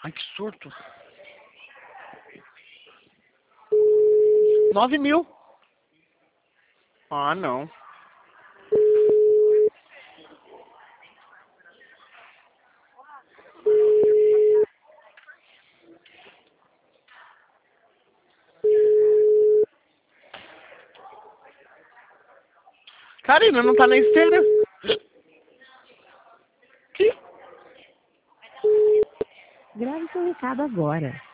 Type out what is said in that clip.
Ai, que surto. 9.000. Ah, não. Karina, não tá na esteira. Que? Grave seu recado agora.